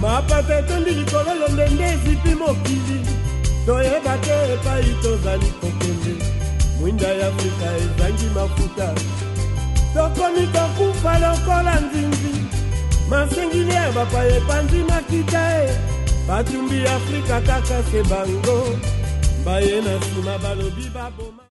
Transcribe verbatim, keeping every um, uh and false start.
mapata etondi likolo londende ezipi mokili toyeba te epai tozali kokende mwinda ya Afrika ezangi mafuta tokomi kokufa lokola nzinzi masengili ya bapaya epanzi makita e batumbi Afrika kaka se bango baye na nsima balobi baboma